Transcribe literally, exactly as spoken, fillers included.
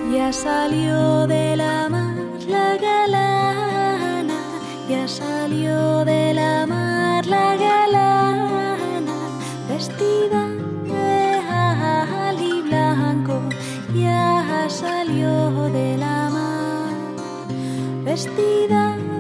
Ya salió de la mar la galana, ya salió de la mar la galana, vestida de ali blanco, ya salió de la mar, vestida